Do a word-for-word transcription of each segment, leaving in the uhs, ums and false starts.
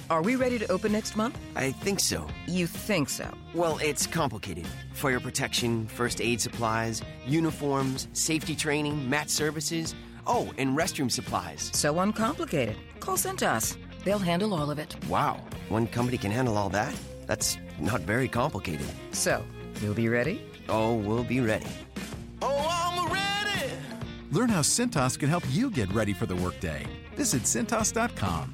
Are we ready to open next month? I think so. You think so? Well, it's complicated. Fire protection, first aid supplies, uniforms, safety training, mat services. Oh, and restroom supplies. So uncomplicated. Call Cintas. They'll handle all of it. Wow, one company can handle all that? That's not very complicated. So, you'll be ready? Oh, we'll be ready. Oh, I'm ready! Learn how Cintas can help you get ready for the workday. Visit Cintas dot com.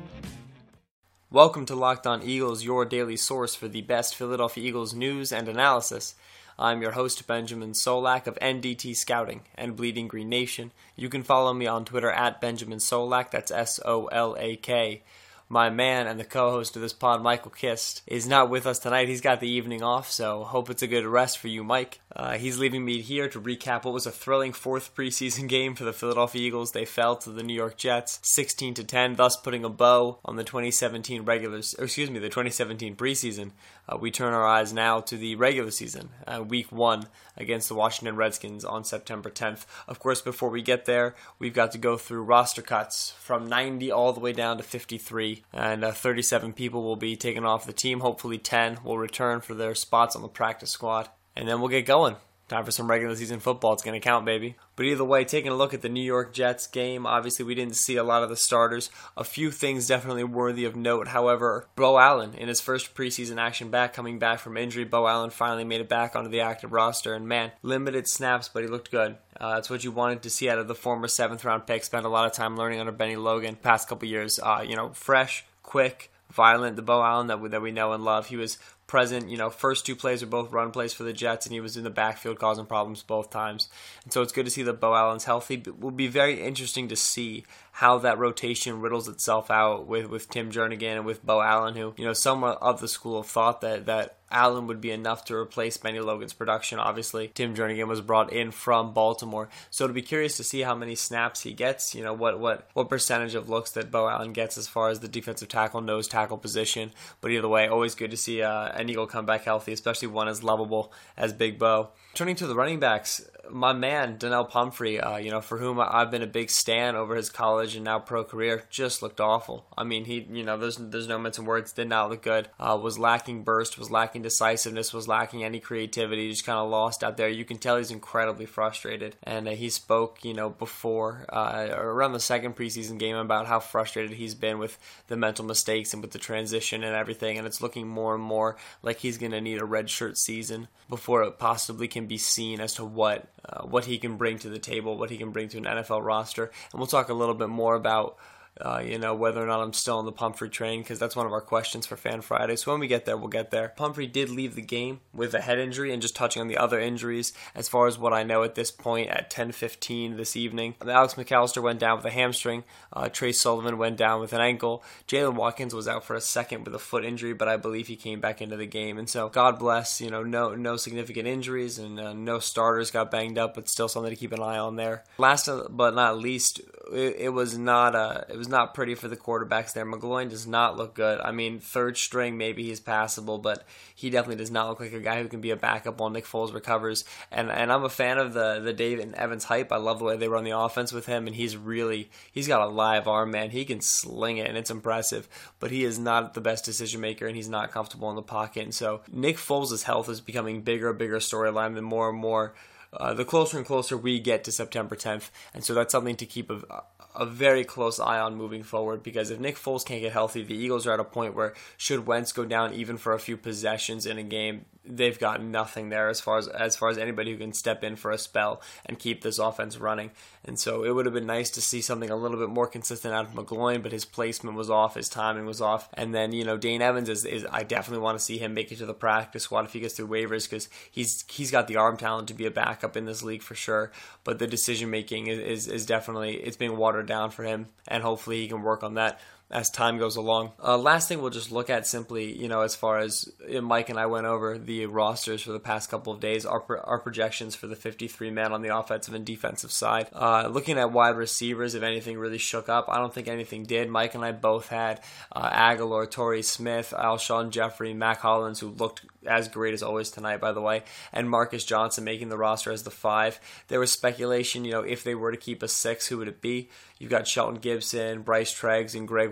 Welcome to Locked On Eagles, your daily source for the best Philadelphia Eagles news and analysis. I'm your host, Benjamin Solak of N D T Scouting and Bleeding Green Nation. You can follow me on Twitter at Benjamin Solak, that's S O L A K. My man and the co-host of this pod, Michael Kist, is not with us tonight. He's got the evening off, so hope it's a good rest for you, Mike. Uh, he's leaving me here to recap what was a thrilling fourth preseason game for the Philadelphia Eagles. They fell to the New York Jets sixteen to ten, thus putting a bow on the twenty seventeen regulars, or excuse me, the twenty seventeen preseason. Uh, we turn our eyes now to the regular season, uh, week one against the Washington Redskins on September tenth. Of course, before we get there, we've got to go through roster cuts from ninety all the way down to fifty-three, and uh, thirty-seven people will be taken off the team. Hopefully ten will return for their spots on the practice squad, and then we'll get going. Time for some regular season football. It's going to count, baby. But either way, taking a look at the New York Jets game, obviously we didn't see a lot of the starters. A few things definitely worthy of note. However, Beau Allen, in his first preseason action back, coming back from injury, Beau Allen finally made it back onto the active roster. And man, limited snaps, but he looked good. Uh, that's what you wanted to see out of the former seventh round pick. Spent a lot of time learning under Benny Logan past couple years. Uh, you know, fresh, quick, violent, the Beau Allen that we, that we know and love. He was present, you know, first two plays were both run plays for the Jets, and he was in the backfield causing problems both times. And so it's good to see that Beau Allen's healthy. It will be very interesting to see how that rotation riddles itself out with, with Tim Jernigan and with Beau Allen, who, you know, somewhat of the school of thought that, that Allen would be enough to replace Benny Logan's production. Obviously, Tim Jernigan was brought in from Baltimore. So to be curious to see how many snaps he gets, you know, what what what percentage of looks that Beau Allen gets as far as the defensive tackle, nose tackle position. But either way, always good to see uh, an Eagle come back healthy, especially one as lovable as Big Beau. Turning to the running backs, my man, Donnell Pumphrey, uh, you know, for whom I've been a big stan over his college and now pro career, just looked awful. I mean, he, you know, there's there's no mention words, did not look good. Uh, was lacking burst, was lacking decisiveness, was lacking any creativity, just kind of lost out there. You can tell he's incredibly frustrated. And uh, he spoke, you know, before, uh, around the second preseason game about how frustrated he's been with the mental mistakes and with the transition and everything. And it's looking more and more like he's going to need a redshirt season before it possibly can be seen as to what uh, what he can bring to the table, what he can bring to an N F L roster. And we'll talk a little bit more about Uh, you know, whether or not I'm still on the Pumphrey train, because that's one of our questions for Fan Friday. So when we get there, we'll get there. Pumphrey did leave the game with a head injury, and just touching on the other injuries, as far as what I know at this point at ten fifteen this evening, Alex McAllister went down with a hamstring. Uh, Trey Sullivan went down with an ankle. Jalen Watkins was out for a second with a foot injury, but I believe he came back into the game. And so God bless, you know, no no significant injuries, and uh, no starters got banged up, but still something to keep an eye on there. Last but not least, it, it was not a, it was not pretty for the quarterbacks there. McGloin does not look good. I mean, third string, maybe he's passable, but he definitely does not look like a guy who can be a backup while Nick Foles recovers. And and I'm a fan of the the David Evans hype. I love the way they run the offense with him, and he's really, he's got a live arm, man. He can sling it, and it's impressive, but he is not the best decision maker, and he's not comfortable in the pocket. And so Nick Foles' health is becoming bigger, a bigger storyline than more and more Uh, the closer and closer we get to September tenth. And so that's something to keep a, a very close eye on moving forward, because if Nick Foles can't get healthy, the Eagles are at a point where should Wentz go down even for a few possessions in a game, they've got nothing there as far as as far as anybody who can step in for a spell and keep this offense running. And so it would have been nice to see something a little bit more consistent out of McGloin, but his placement was off, his timing was off. And then, you know, Dane Evans is, is I definitely want to see him make it to the practice squad if he gets through waivers, because he's he's got the arm talent to be a backup in this league for sure. But the decision making is, is is definitely, it's being watered down for him, and hopefully he can work on that as time goes along. Uh, last thing we'll just look at simply, you know, as far as uh, Mike and I went over the rosters for the past couple of days, our, our projections for the fifty-three men on the offensive and defensive side. Uh, looking at wide receivers, if anything really shook up, I don't think anything did. Mike and I both had uh, Aguilar, Torrey Smith, Alshon Jeffrey, Mac Hollins, who looked as great as always tonight, by the way, and Marcus Johnson making the roster as the five. There was speculation, you know, if they were to keep a six, who would it be? You've got Shelton Gibson, Bryce Treggs, and Greg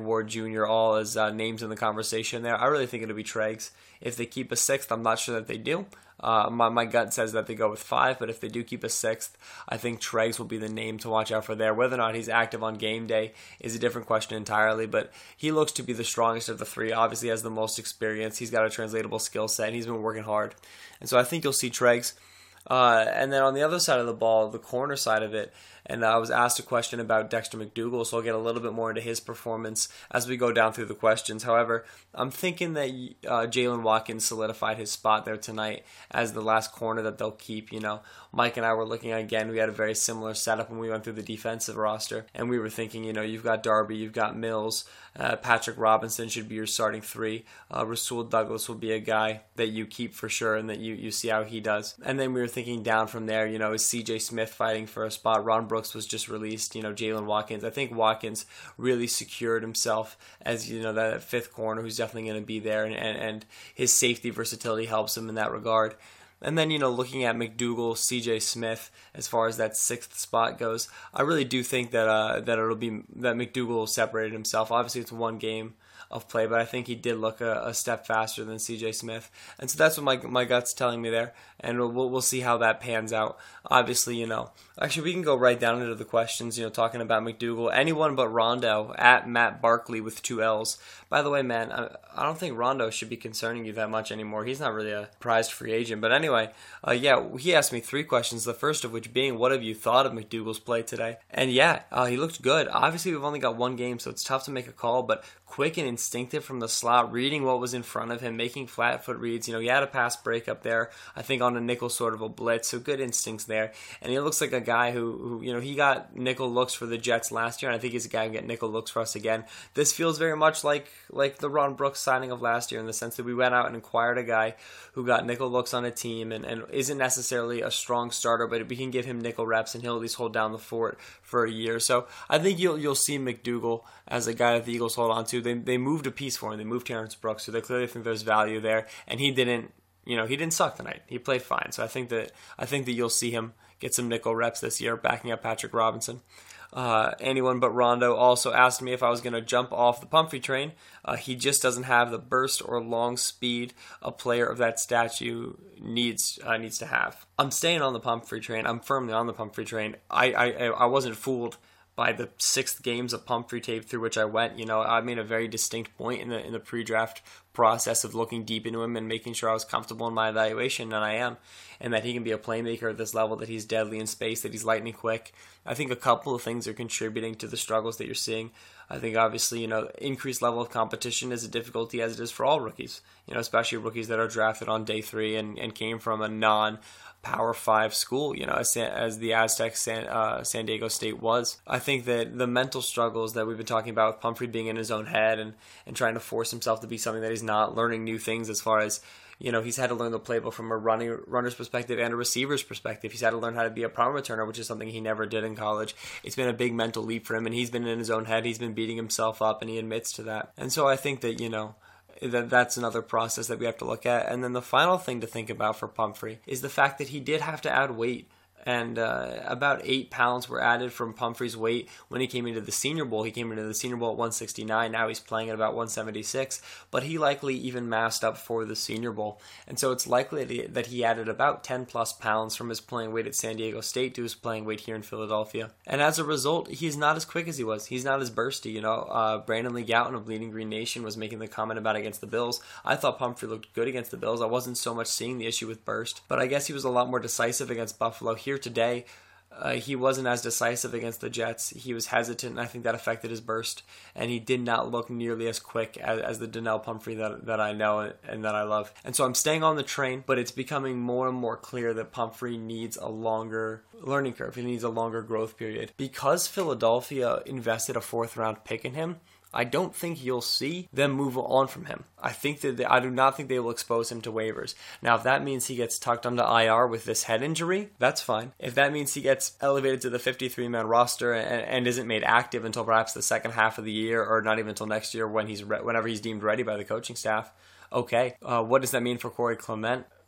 Ward Junior all as uh, names in the conversation there. I really think it'll be Treggs. If they keep a sixth, I'm not sure that they do. Uh, my, my gut says that they go with five, but if they do keep a sixth, I think Treggs will be the name to watch out for there. Whether or not he's active on game day is a different question entirely, but he looks to be the strongest of the three. Obviously, has the most experience. He's got a translatable skill set, and he's been working hard. And so I think you'll see Treggs. Uh, and then on the other side of the ball, the corner side of it, and I was asked a question about Dexter McDougle, so I'll get a little bit more into his performance as we go down through the questions. However, I'm thinking that uh, Jalen Watkins solidified his spot there tonight as the last corner that they'll keep. You know, Mike and I were looking again. We had a very similar setup when we went through the defensive roster, and we were thinking, you know, you've got Darby, you've got Mills, uh, Patrick Robinson should be your starting three. Uh, Rasul Douglas will be a guy that you keep for sure, and that you, you see how he does. And then we were thinking down from there, you know, is C J Smith fighting for a spot? Ron Brooks was just released, you know, Jalen Watkins. I think Watkins really secured himself as, you know, that fifth corner who's definitely going to be there, and, and, and his safety versatility helps him in that regard. And then, you know, looking at McDougle, C J Smith, as far as that sixth spot goes, I really do think that uh, that it'll be that McDougle separated himself. Obviously, it's one game of play, but I think he did look a, a step faster than C J Smith, and so that's what my my gut's telling me there, and we'll we'll see how that pans out. Obviously, you know, actually we can go right down into the questions. You know, talking about McDougle, anyone but Rondo at Matt Barkley with two L's. By the way, man, I, I don't think Rondo should be concerning you that much anymore. He's not really a prized free agent, but anyway, uh, yeah, he asked me three questions. The first of which being, what have you thought of McDougle's play today? And yeah, uh, he looked good. Obviously, we've only got one game, so it's tough to make a call, but quick and instinctive from the slot, reading what was in front of him, making flat foot reads. You know, he had a pass breakup there, I think on a nickel sort of a blitz, so good instincts there. And he looks like a guy who, who you know, he got nickel looks for the Jets last year, and I think he's a guy who can get nickel looks for us again. This feels very much like like the Ron Brooks signing of last year, in the sense that we went out and acquired a guy who got nickel looks on a team and, and isn't necessarily a strong starter, but we can give him nickel reps and he'll at least hold down the fort for a year. So I think you'll you'll see McDougle as a guy that the Eagles hold on to. They they moved a piece for him. They moved Terrence Brooks, so they clearly think there's value there. And he didn't, you know, he didn't suck tonight. He played fine. So I think that I think that you'll see him get some nickel reps this year, backing up Patrick Robinson. Uh, anyone but Rondo also asked me if I was going to jump off the Pumphrey train. Uh, he just doesn't have the burst or long speed a player of that statue needs uh, needs to have. I'm staying on the Pumphrey train. I'm firmly on the Pumphrey train. I I, I wasn't fooled by the sixth games of Pumphrey tape through which I went. You know, I made a very distinct point in the in the pre-draft process of looking deep into him and making sure I was comfortable in my evaluation, and I am, and that he can be a playmaker at this level, that he's deadly in space, that he's lightning quick. I think a couple of things are contributing to the struggles that you're seeing. I think obviously, you know, increased level of competition is a difficulty, as it is for all rookies, you know, especially rookies that are drafted on day three and, and came from a non Power Five school, you know, as, as the Aztecs San, uh, San Diego State was. I think that the mental struggles that we've been talking about with Pumphrey being in his own head and, and trying to force himself to be something that he's not, learning new things as far as, you know, he's had to learn the playbook from a running runner's perspective and a receiver's perspective. He's had to learn how to be a punt returner, which is something he never did in college. It's been a big mental leap for him, and he's been in his own head. He's been beating himself up, and he admits to that. And so I think that, you know, that that's another process that we have to look at. And then the final thing to think about for Pumphrey is the fact that he did have to add weight. And uh, about eight pounds were added from Pumphrey's weight when he came into the Senior Bowl. He came into the Senior Bowl at one sixty-nine. Now he's playing at about one seventy-six. But he likely even massed up for the Senior Bowl. And so it's likely that he added about ten plus pounds from his playing weight at San Diego State to his playing weight here in Philadelphia. And as a result, he's not as quick as he was. He's not as bursty. You know, uh, Brandon Lee Gowton of Bleeding Green Nation was making the comment about against the Bills. I thought Pumphrey looked good against the Bills. I wasn't so much seeing the issue with burst. But I guess he was a lot more decisive against Buffalo. Here today, Uh, he wasn't as decisive against the Jets. He was hesitant, and I think that affected his burst. And he did not look nearly as quick as, as the Donnell Pumphrey that, that I know and that I love. And so I'm staying on the train, but it's becoming more and more clear that Pumphrey needs a longer learning curve. He needs a longer growth period. Because Philadelphia invested a fourth-round pick in him, I don't think you'll see them move on from him. I think that they, I do not think they will expose him to waivers. Now, if that means he gets tucked onto I R with this head injury, that's fine. If that means he gets elevated to the fifty-three man roster and, and isn't made active until perhaps the second half of the year, or not even until next year when he's re- whenever he's deemed ready by the coaching staff, okay. Uh, what does that mean for Corey Clement?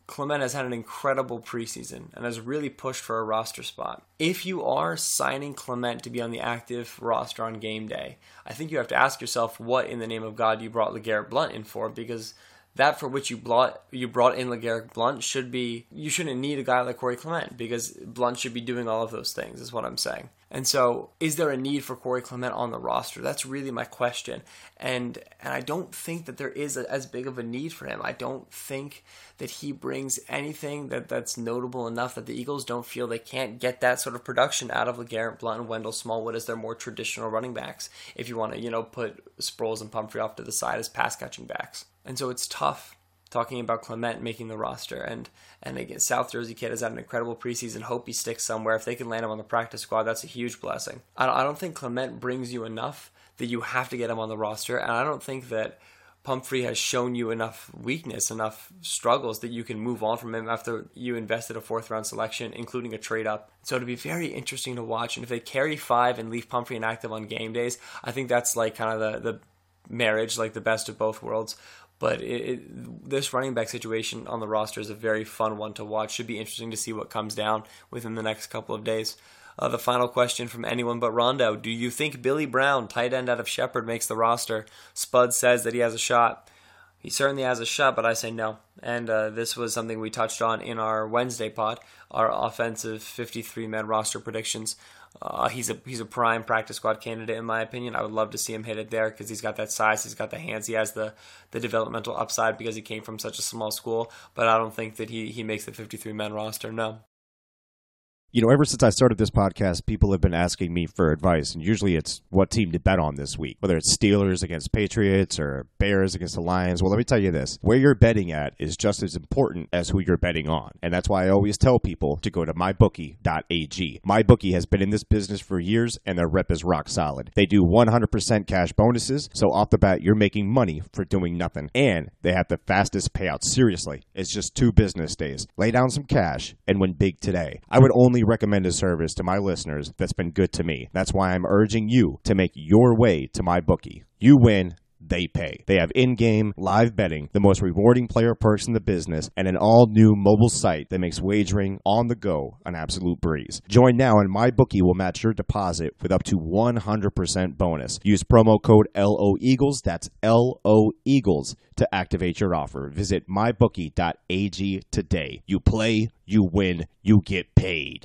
Clement has had an incredible preseason and has really pushed for a roster spot. If you are signing Clement to be on the active roster on game day, I think you have to ask yourself what in the name of God you brought LeGarrette Blount in for, because that for which you brought you brought in LeGarrette Blount should be, you shouldn't need a guy like Corey Clement, because Blount should be doing all of those things, is what I'm saying. And so, is there a need for Corey Clement on the roster? That's really my question. And and I don't think that there is a, as big of a need for him. I don't think that he brings anything that, that's notable enough that the Eagles don't feel they can't get that sort of production out of LeGarrette Blount and Wendell Smallwood as their more traditional running backs, if you want to, you know, put Sproles and Pumphrey off to the side as pass-catching backs. And so it's tough talking about Clement making the roster. And and again, South Jersey kid has had an incredible preseason. Hope he sticks somewhere. If they can land him on the practice squad, that's a huge blessing. I don't, I don't think Clement brings you enough that you have to get him on the roster. And I don't think that Pumphrey has shown you enough weakness, enough struggles that you can move on from him after you invested a fourth round selection, including a trade up. So it'll be very interesting to watch. And if they carry five and leave Pumphrey inactive on game days, I think that's like kind of the, the marriage, like the best of both worlds. But it, it, this running back situation on the roster is a very fun one to watch. Should be interesting to see what comes down within the next couple of days. Uh, the final question from anyone but Rondo. Do you think Billy Brown, tight end out of Shepherd, makes the roster? Spud says that he has a shot. He certainly has a shot, but I say no. And uh, this was something we touched on in our Wednesday pod, our offensive fifty-three man roster predictions. Uh, he's a he's a prime practice squad candidate in my opinion. I would love to see him hit it there because he's got that size, he's got the hands, he has the, the developmental upside because he came from such a small school. But I don't think that he, he makes the fifty-three man roster, no. You know, ever since I started this podcast, people have been asking me for advice, and usually it's what team to bet on this week, whether it's Steelers against Patriots or Bears against the Lions. Well, let me tell you this. Where you're betting at is just as important as who you're betting on, and that's why I always tell people to go to my bookie dot a g. MyBookie has been in this business for years, and their rep is rock solid. They do one hundred percent cash bonuses, so off the bat, you're making money for doing nothing, and they have the fastest payouts. Seriously, it's just two business days. Lay down some cash and win big today. I would only recommend a service to my listeners that's been good to me. That's why I'm urging you to make your way to MyBookie. You win, they pay. They have in-game live betting, the most rewarding player perks in the business, and an all-new mobile site that makes wagering on the go an absolute breeze. Join now and MyBookie will match your deposit with up to one hundred percent bonus. Use promo code L O Eagles, that's L O Eagles, to activate your offer. Visit my bookie dot a g today. You play, you win, you get paid.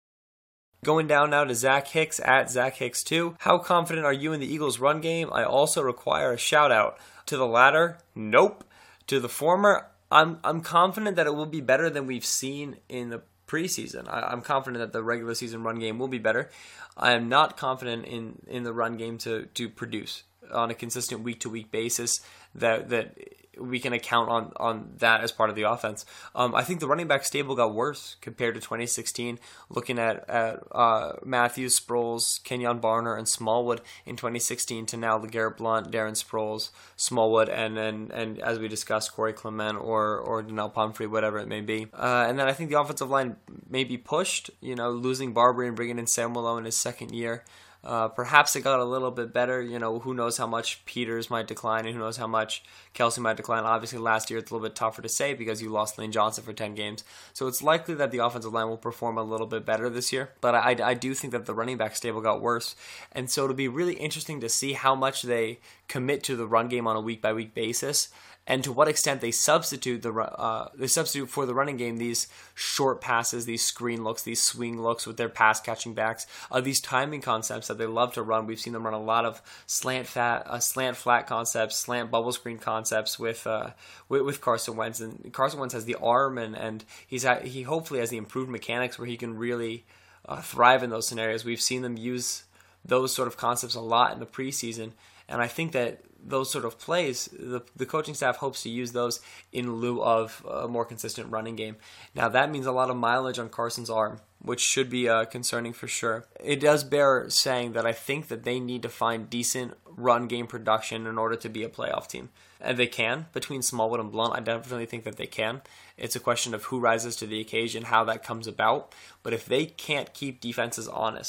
Going down now to Zach Hicks at Zach Hicks two. How confident are you in the Eagles' run game? I also require a shout out. To the latter, nope. To the former, I'm I'm confident that it will be better than we've seen in the preseason. I, I'm confident that the regular season run game will be better. I am not confident in, in the run game to, to produce on a consistent week-to-week basis that that we can account on, on that as part of the offense. Um, I think the running back stable got worse compared to twenty sixteen. Looking at, at uh, Matthews, Sproles, Kenyon Barner, and Smallwood in twenty sixteen to now LeGarrette Blount, Darren Sproles, Smallwood, and and, and as we discussed, Corey Clement or or Donnell Pumphrey, whatever it may be. Uh, and then I think the offensive line may be pushed. You know, losing Barbary and bringing in Samuel in his second year. Uh, perhaps it got a little bit better. You know, who knows how much Peters might decline and who knows how much Kelsey might decline. Obviously, last year it's a little bit tougher to say because you lost Lane Johnson for ten games. So it's likely that the offensive line will perform a little bit better this year. But I, I do think that the running back stable got worse. And so it'll be really interesting to see how much they commit to the run game on a week-by-week basis, and to what extent they substitute the uh, they substitute for the running game these short passes, these screen looks, these swing looks with their pass catching backs, uh, these timing concepts that they love to run. We've seen them run a lot of slant fat, uh, slant flat concepts, slant bubble screen concepts with uh, with, with Carson Wentz. And Carson Wentz has the arm, and and he's at, he hopefully has the improved mechanics where he can really uh, thrive in those scenarios. We've seen them use those sort of concepts a lot in the preseason. And I think that those sort of plays, the, the coaching staff hopes to use those in lieu of a more consistent running game. Now, that means a lot of mileage on Carson's arm, which should be uh, concerning for sure. It does bear saying that I think that they need to find decent run game production in order to be a playoff team. And they can. Between Smallwood and Blount, I definitely think that they can. It's a question of who rises to the occasion, how that comes about. But if they can't keep defenses honest,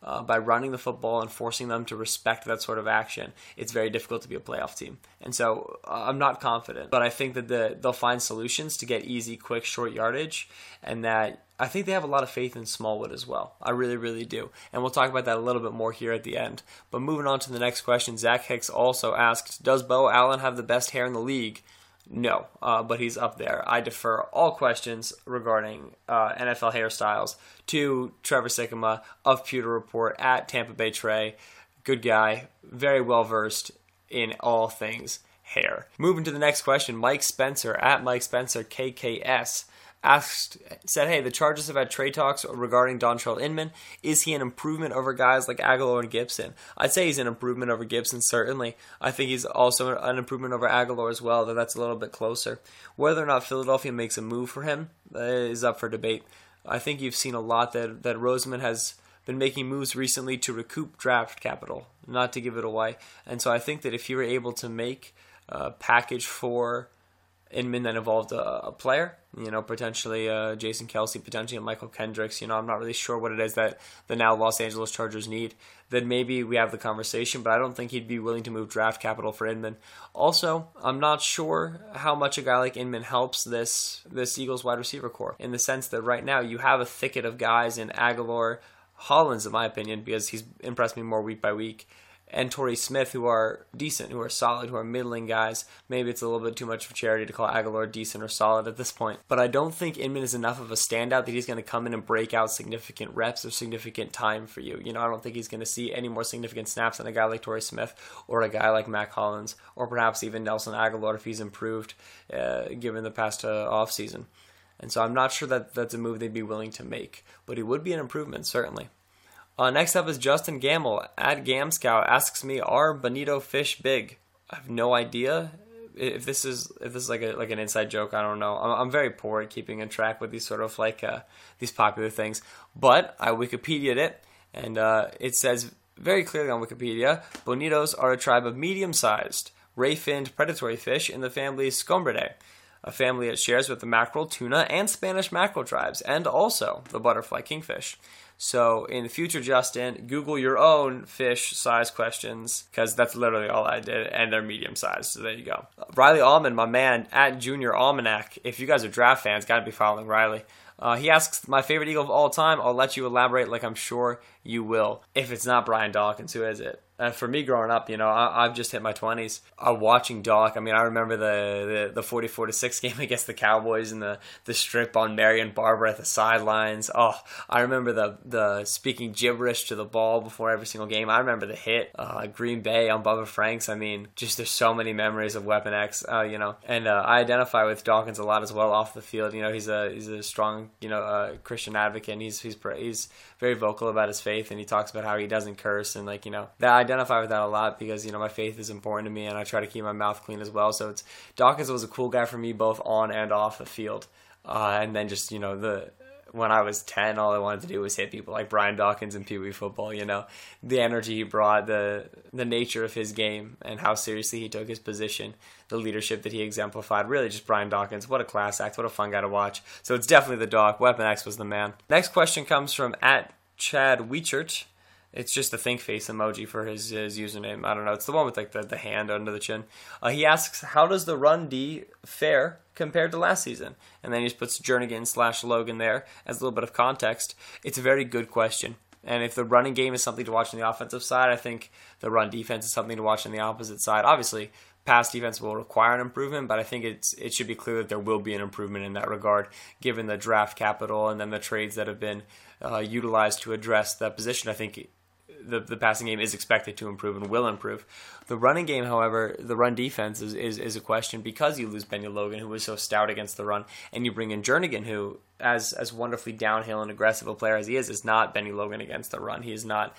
uh, by running the football and forcing them to respect that sort of action, it's very difficult to be a playoff team. And so uh, I'm not confident, but I think that the, they'll find solutions to get easy, quick, short yardage, and that I think they have a lot of faith in Smallwood as well. I really, really do. And we'll talk about that a little bit more here at the end. But moving on to the next question, Zach Hicks also asked, does Bo Allen have the best hair in the league? No, uh, but he's up there. I defer all questions regarding uh, N F L hairstyles to Trevor Sikkema of Pewter Report at Tampa Bay Trey. Good guy, very well versed in all things hair. Moving to the next question, Mike Spencer at Mike Spencer K K S asked, said, hey, the Chargers have had trade talks regarding Dontrell Inman. Is he an improvement over guys like Aguilar and Gibson? I'd say he's an improvement over Gibson, certainly. I think he's also an improvement over Aguilar as well, though that's a little bit closer. Whether or not Philadelphia makes a move for him uh, is up for debate. I think you've seen a lot that, that Roseman has been making moves recently to recoup draft capital, not to give it away. And so I think that if you were able to make a package for Inman that involved a, a player, you know, potentially uh, Jason Kelsey, potentially a Michael Kendricks, you know, I'm not really sure what it is that the now Los Angeles Chargers need, then maybe we have the conversation, but I don't think he'd be willing to move draft capital for Inman. Also, I'm not sure how much a guy like Inman helps this, this Eagles wide receiver core, in the sense that right now you have a thicket of guys in Aguilar, Hollins, in my opinion, because he's impressed me more week by week, and Torrey Smith, who are decent, who are solid, who are middling guys. Maybe it's a little bit too much of a charity to call Aguilar decent or solid at this point. But I don't think Inman is enough of a standout that he's going to come in and break out significant reps or significant time for you. You know, I don't think he's going to see any more significant snaps than a guy like Torrey Smith or a guy like Mac Hollins or perhaps even Nelson Aguilar if he's improved uh, given the past uh, offseason. And so I'm not sure that that's a move they'd be willing to make. But he would be an improvement, certainly. Uh, next up is Justin Gamble at GamScout asks me, are bonito fish big? I have no idea if this is if this is like a like an inside joke. I don't know. I'm, I'm very poor at keeping in track with these sort of like uh, these popular things. But I Wikipedia'd it, and uh, it says very clearly on Wikipedia, bonitos are a tribe of medium-sized, ray-finned predatory fish in the family Scombridae, a family it shares with the mackerel, tuna, and Spanish mackerel tribes, and also the butterfly kingfish. So in the future, Justin, Google your own fish size questions, because that's literally all I did, and they're medium sized. So there you go. Riley Allman, my man, at Junior Almanac. If you guys are draft fans, got to be following Riley. Uh, he asks, my favorite Eagle of all time. I'll let you elaborate like I'm sure you will. If it's not Brian Dawkins, who is it? And for me growing up, you know, I, I've just hit my twenties. Uh, watching Doc, I mean, I remember the, the, the forty-four to six game against the Cowboys and the, the strip on Marion Barber at the sidelines. Oh, I remember the the speaking gibberish to the ball before every single game. I remember the hit, uh, Green Bay on Bubba Franks. I mean, just there's so many memories of Weapon X, uh, you know. And uh, I identify with Dawkins a lot as well off the field. You know, he's a he's a strong, you know, uh, Christian advocate. And he's he's he's very vocal about his faith, and he talks about how he doesn't curse, and like, you know, that I identify with that a lot because, you know, my faith is important to me, and I try to keep my mouth clean as well. So it's Dawkins was a cool guy for me both on and off the field, uh, and then just, you know, the when I was ten, all I wanted to do was hit people like Brian Dawkins in Pee Wee football. You know, the energy he brought, the the nature of his game, and how seriously he took his position, the leadership that he exemplified. Really, just Brian Dawkins. What a class act! What a fun guy to watch. So it's definitely the Doc. Weapon X was the man. Next question comes from at Chad Weichert. It's just the think face emoji for his, his username. I don't know. It's the one with like the, the hand under the chin. Uh, he asks, how does the run D fare compared to last season? And then he just puts Jernigan slash Logan there as a little bit of context. It's a very good question. And if the running game is something to watch on the offensive side, I think the run defense is something to watch on the opposite side. Obviously, pass defense will require an improvement, but I think it's it should be clear that there will be an improvement in that regard, given the draft capital and then the trades that have been uh, utilized to address that position. I think The, the passing game is expected to improve and will improve. The running game, however, the run defense is, is, is a question because you lose Benny Logan, who was so stout against the run, and you bring in Jernigan, who, as as wonderfully downhill and aggressive a player as he is, is not Benny Logan against the run. He is not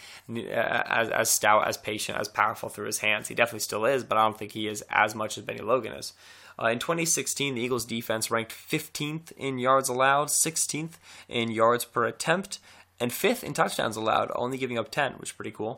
as, as stout, as patient, as powerful through his hands. He definitely still is, but I don't think he is as much as Benny Logan is. Uh, in twenty sixteen, the Eagles' defense ranked fifteenth in yards allowed, sixteenth in yards per attempt, and fifth in touchdowns allowed, only giving up ten, which is pretty cool.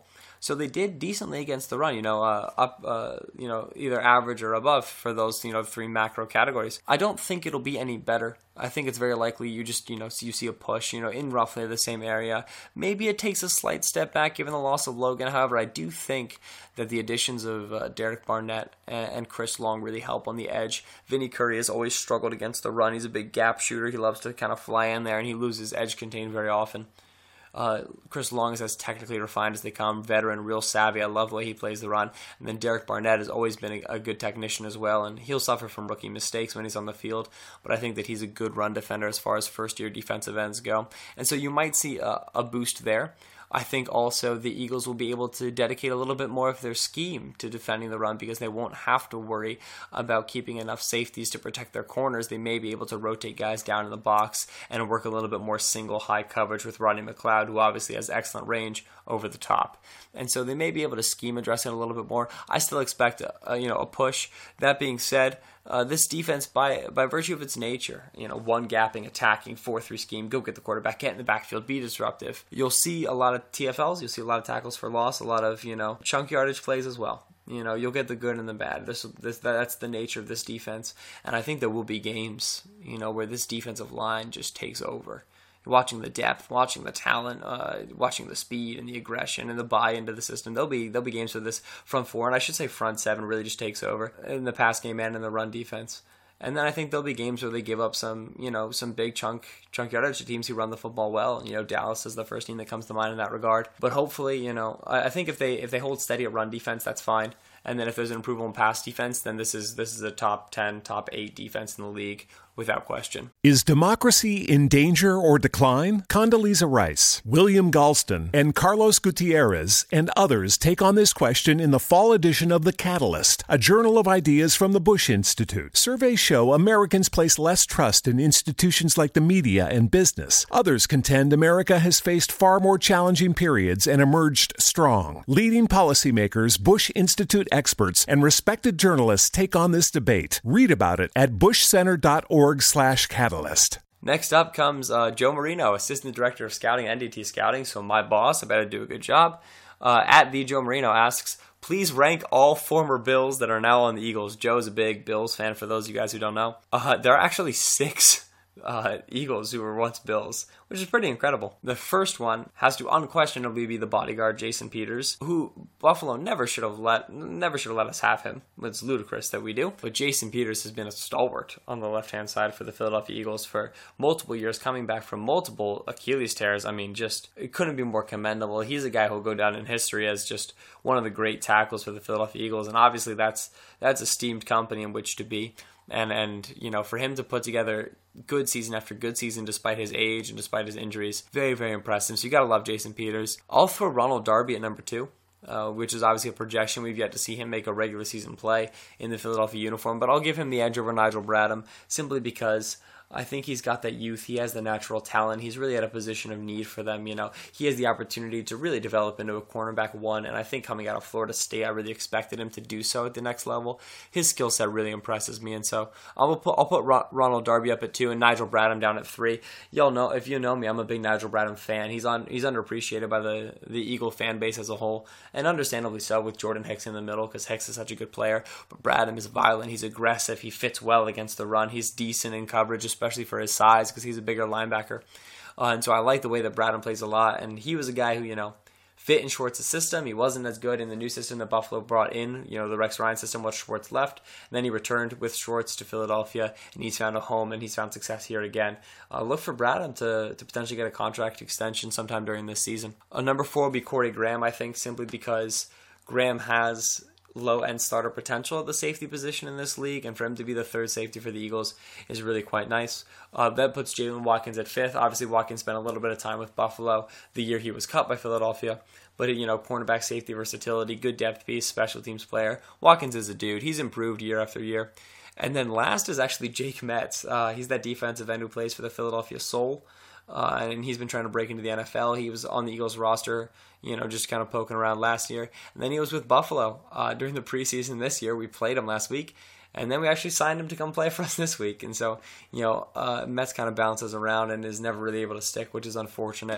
So they did decently against the run, you know, uh, up, uh, you know, either average or above for those, you know, three macro categories. I don't think it'll be any better. I think it's very likely you just, you know, you see a push, you know, in roughly the same area. Maybe it takes a slight step back given the loss of Logan. However, I do think that the additions of uh, Derek Barnett and, and Chris Long really help on the edge. Vinny Curry has always struggled against the run. He's a big gap shooter. He loves to kind of fly in there, and he loses edge contained very often. Uh, Chris Long is as technically refined as they come, veteran, real savvy. I love the way he plays the run. And then Derek Barnett has always been a, a good technician as well, and he'll suffer from rookie mistakes when he's on the field, but I think that he's a good run defender as far as first-year defensive ends go. And so you might see a, a boost there. I think also the Eagles will be able to dedicate a little bit more of their scheme to defending the run because they won't have to worry about keeping enough safeties to protect their corners. They may be able to rotate guys down in the box and work a little bit more single high coverage with Rodney McLeod, who obviously has excellent range over the top. And so they may be able to scheme address it a little bit more. I still expect a, a, you know, a push. That being said, Uh, this defense, by by virtue of its nature, you know, one gapping, attacking, four three scheme, go get the quarterback, get in the backfield, be disruptive. You'll see a lot of T F Ls, you'll see a lot of tackles for loss, a lot of, you know, chunk yardage plays as well. You know, you'll get the good and the bad. This, this that's the nature of this defense, and I think there will be games, you know, where this defensive line just takes over. Watching the depth, watching the talent, uh, watching the speed and the aggression and the buy into the system. There'll be there'll be games where this front four, and I should say front seven, really just takes over in the pass game and in the run defense. And then I think there'll be games where they give up some, you know, some big chunk chunk yardage to teams who run the football well. You know, Dallas is the first team that comes to mind in that regard. But hopefully, you know, I, I think if they if they hold steady at run defense, that's fine. And then if there's an improvement in pass defense, then this is this is a top ten, top eight defense in the league without question. Is democracy in danger or decline? Condoleezza Rice, William Galston, and Carlos Gutierrez and others take on this question in the fall edition of The Catalyst, a journal of ideas from the Bush Institute. Surveys show Americans place less trust in institutions like the media and business. Others contend America has faced far more challenging periods and emerged strong. Leading policymakers, Bush Institute experts, and respected journalists take on this debate. Read about it at bush center dot org slash catalyst. Next up comes uh, Joe Marino, Assistant Director of Scouting, N D T Scouting, so my boss. I better do a good job. Uh, at the Joe Marino asks, please rank all former Bills that are now on the Eagles. Joe's a big Bills fan, for those of you guys who don't know. Uh, there are actually six uh, Eagles who were once Bills, which is pretty incredible. The first one has to unquestionably be the bodyguard, Jason Peters, who Buffalo never should have let never should have let us have him. It's ludicrous that we do. But Jason Peters has been a stalwart on the left-hand side for the Philadelphia Eagles for multiple years, coming back from multiple Achilles tears. I mean, just, it couldn't be more commendable. He's a guy who will go down in history as just one of the great tackles for the Philadelphia Eagles, and obviously that's that's esteemed company in which to be. And, and you know, for him to put together good season after good season despite his age and despite his injuries, very, very impressive. So you got to love Jason Peters. I'll throw Ronald Darby at number two, uh, which is obviously a projection. We've yet to see him make a regular season play in the Philadelphia uniform, but I'll give him the edge over Nigel Bradham simply because I think he's got that youth. He has the natural talent. He's really at a position of need for them. You know, he has the opportunity to really develop into a cornerback one, and I think coming out of Florida State, I really expected him to do so at the next level. His skill set really impresses me, and so I'll put I'll put Ronald Darby up at two and Nigel Bradham down at three. Y'all know, if you know me, I'm a big Nigel Bradham fan. He's on he's underappreciated by the the Eagle fan base as a whole, and understandably so with Jordan Hicks in the middle because Hicks is such a good player. But Bradham is violent. He's aggressive. He fits well against the run. He's decent in coverage, especially for his size because he's a bigger linebacker. Uh, and so I like the way that Bradham plays a lot. And he was a guy who, you know, fit in Schwartz's system. He wasn't as good in the new system that Buffalo brought in, you know, the Rex Ryan system once Schwartz left. And then he returned with Schwartz to Philadelphia, and he's found a home, and he's found success here again. Uh, look for Bradham to, to potentially get a contract extension sometime during this season. Uh, number four will be Corey Graham, I think, simply because Graham has low-end starter potential at the safety position in this league, and for him to be the third safety for the Eagles is really quite nice. Uh, that puts Jalen Watkins at fifth. Obviously, Watkins spent a little bit of time with Buffalo the year he was cut by Philadelphia, but, you know, cornerback safety versatility, good depth piece, special teams player. Watkins is a dude. He's improved year after year. And then last is actually Jake Metz. Uh, he's that defensive end who plays for the Philadelphia Soul. Uh, and he's been trying to break into the N F L. He was on the Eagles roster, you know, just kind of poking around last year. And then he was with Buffalo uh, during the preseason this year. We played him last week. And then we actually signed him to come play for us this week. And so, you know, uh, Metz kind of bounces around and is never really able to stick, which is unfortunate.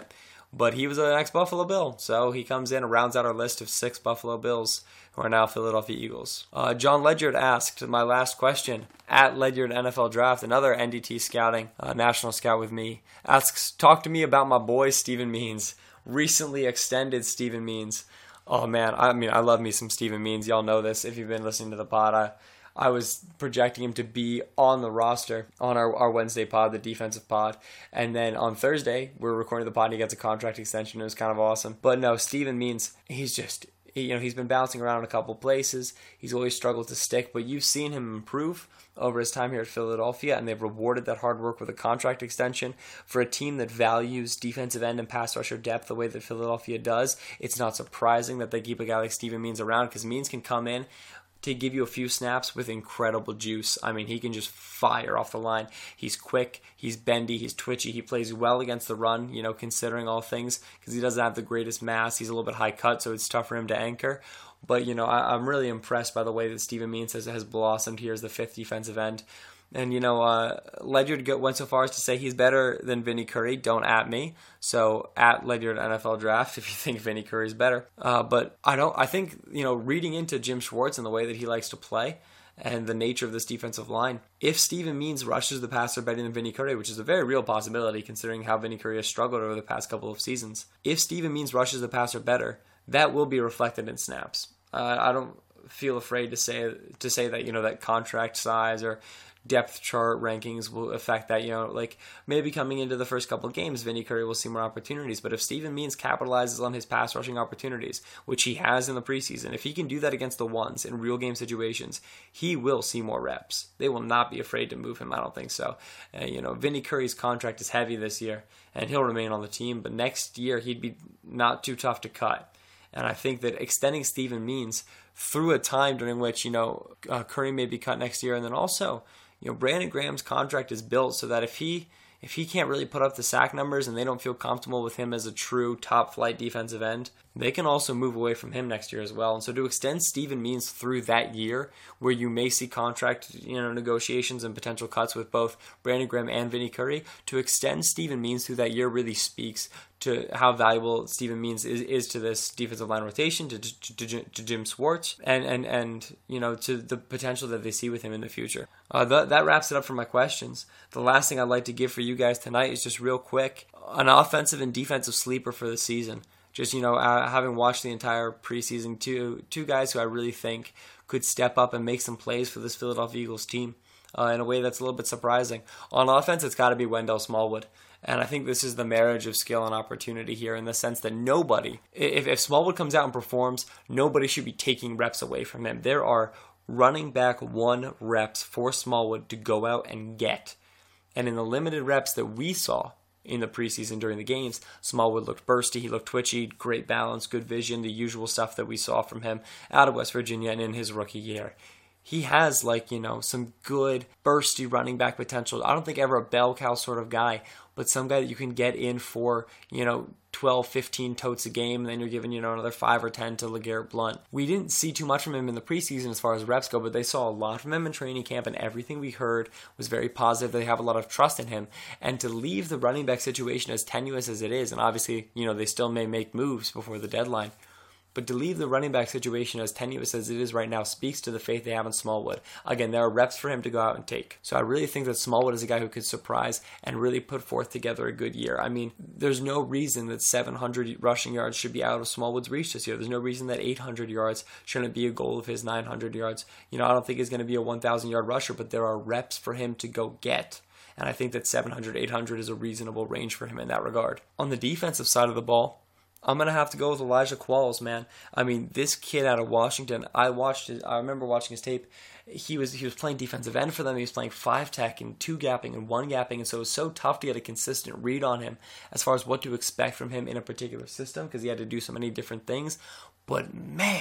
but he was an ex-Buffalo Bill, so he comes in and rounds out our list of six Buffalo Bills who are now Philadelphia Eagles. Uh, John Ledyard asked my last question at Ledyard N F L Draft, another N D T scouting, uh, national scout with me, asks, talk to me about my boy Steven Means. Recently extended Steven Means. Oh man, I mean, I love me some Steven Means. Y'all know this if you've been listening to the pod. I, I was projecting him to be on the roster on our, our Wednesday pod, the defensive pod. And then on Thursday, we're recording the pod and he gets a contract extension. It was kind of awesome. But no, Steven Means, he's just, you know, he's been bouncing around a couple places. He's always struggled to stick, but you've seen him improve over his time here at Philadelphia, and they've rewarded that hard work with a contract extension. For a team that values defensive end and pass rusher depth the way that Philadelphia does, it's not surprising that they keep a guy like Steven Means around, because Means can come in to give you a few snaps with incredible juice. I mean, he can just fire off the line. He's quick, he's bendy, he's twitchy, he plays well against the run, you know, considering all things, because he doesn't have the greatest mass. He's a little bit high cut, so it's tough for him to anchor. But, you know, I, I'm really impressed by the way that Steven Means has, has blossomed here as the fifth defensive end. And, you know, uh, Ledyard went so far as to say he's better than Vinny Curry. Don't at me. So, at Ledyard N F L Draft if you think Vinny Curry's better. Uh, but I don't, I think, you know, reading into Jim Schwartz and the way that he likes to play and the nature of this defensive line, if Steven Means rushes the passer better than Vinny Curry, which is a very real possibility considering how Vinny Curry has struggled over the past couple of seasons, if Steven Means rushes the passer better, that will be reflected in snaps. Uh, I don't feel afraid to say to say that, you know, that contract size or depth chart rankings will affect that. You know, like maybe coming into the first couple of games, Vinny Curry will see more opportunities. But if Steven Means capitalizes on his pass rushing opportunities, which he has in the preseason, if he can do that against the ones in real game situations, he will see more reps. They will not be afraid to move him. I don't think so. Uh, you know, Vinny Curry's contract is heavy this year, and he'll remain on the team. But next year, he'd be not too tough to cut. And I think that extending Steven Means through a time during which, you know, uh, Curry may be cut next year, and then also, you know, Brandon Graham's contract is built so that if he if he can't really put up the sack numbers and they don't feel comfortable with him as a true top flight defensive end, they can also move away from him next year as well. And so to extend Steven Means through that year where you may see contract, you know, negotiations and potential cuts with both Brandon Graham and Vinny Curry, to extend Steven Means through that year really speaks to how valuable Steven Means is, is to this defensive line rotation, to, to, to, to Jim Schwartz, and, and, and you know, to the potential that they see with him in the future. Uh, th- that wraps it up for my questions. The last thing I'd like to give for you guys tonight is just real quick, an offensive and defensive sleeper for the season. Just, you know, uh, having watched the entire preseason, two two guys who I really think could step up and make some plays for this Philadelphia Eagles team uh, in a way that's a little bit surprising. On offense, it's got to be Wendell Smallwood. And I think this is the marriage of skill and opportunity here, in the sense that nobody, if, if Smallwood comes out and performs, nobody should be taking reps away from him. There are running back one reps for Smallwood to go out and get. And in the limited reps that we saw in the preseason during the games, Smallwood looked bursty, he looked twitchy, great balance, good vision, the usual stuff that we saw from him out of West Virginia and in his rookie year. He has, like, you know, some good bursty running back potential. I don't think ever a bell cow sort of guy, but some guy that you can get in for, you know, twelve, fifteen totes a game, and then you're giving, you know, another five or ten to LeGarrette Blount. We didn't see too much from him in the preseason as far as reps go, but they saw a lot from him in training camp, and everything we heard was very positive. They have a lot of trust in him. And to leave the running back situation as tenuous as it is, and obviously, you know, they still may make moves before the deadline, but to leave the running back situation as tenuous as it is right now speaks to the faith they have in Smallwood. Again, there are reps for him to go out and take. So I really think that Smallwood is a guy who could surprise and really put forth together a good year. I mean, there's no reason that seven hundred rushing yards should be out of Smallwood's reach this year. There's no reason that eight hundred yards shouldn't be a goal of his, nine hundred yards. You know, I don't think he's going to be a one thousand yard rusher, but there are reps for him to go get. And I think that seven hundred, eight hundred is a reasonable range for him in that regard. On the defensive side of the ball, I'm going to have to go with Elijah Qualls, man. I mean, this kid out of Washington, I watched it, I remember watching his tape. He was he was playing defensive end for them. He was playing five tech and two gapping and one gapping, and so it was so tough to get a consistent read on him as far as what to expect from him in a particular system, because he had to do so many different things. But man,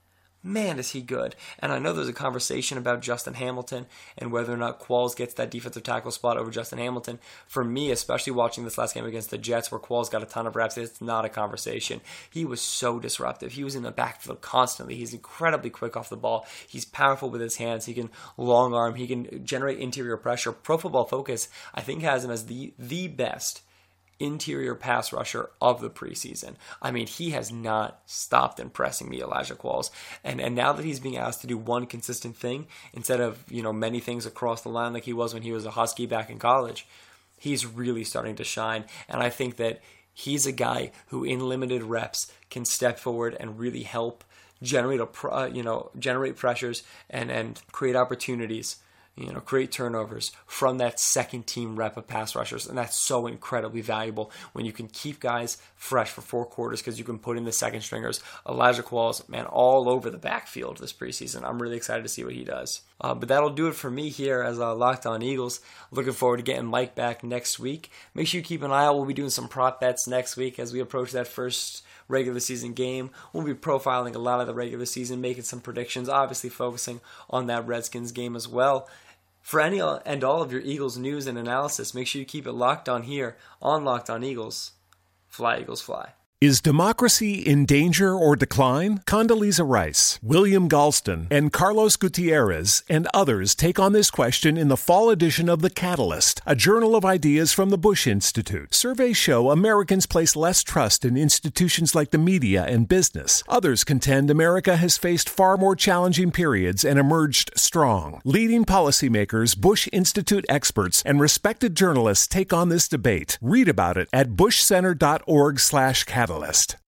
man, is he good. And I know there's a conversation about Justin Hamilton and whether or not Qualls gets that defensive tackle spot over Justin Hamilton. For me, especially watching this last game against the Jets where Qualls got a ton of reps, it's not a conversation. He was so disruptive. He was in the backfield constantly. He's incredibly quick off the ball. He's powerful with his hands. He can long arm. He can generate interior pressure. Pro Football Focus, I think, has him as the, the best interior pass rusher of the preseason. I mean, he has not stopped impressing me, Elijah Qualls. And and now that he's being asked to do one consistent thing instead of, you know, many things across the line like he was when he was a Husky back in college, he's really starting to shine. And I think that he's a guy who in limited reps can step forward and really help generate a uh, you know generate pressures and and create opportunities, you know, create turnovers from that second team rep of pass rushers. And that's so incredibly valuable when you can keep guys fresh for four quarters because you can put in the second stringers. Elijah Qualls, man, all over the backfield this preseason. I'm really excited to see what he does. Uh, but that'll do it for me here as uh, Locked On Eagles. Looking forward to getting Mike back next week. Make sure you keep an eye out. We'll be doing some prop bets next week as we approach that first regular season game. We'll be profiling a lot of the regular season, making some predictions, obviously focusing on that Redskins game as well. For any and all of your Eagles news and analysis, make sure you keep it locked on here on Locked On Eagles. Fly, Eagles, fly. Is democracy in danger or decline? Condoleezza Rice, William Galston, and Carlos Gutierrez and others take on this question in the fall edition of The Catalyst, a journal of ideas from the Bush Institute. Surveys show Americans place less trust in institutions like the media and business. Others contend America has faced far more challenging periods and emerged strong. Leading policymakers, Bush Institute experts, and respected journalists take on this debate. Read about it at bushcenter dot org slash catalyst.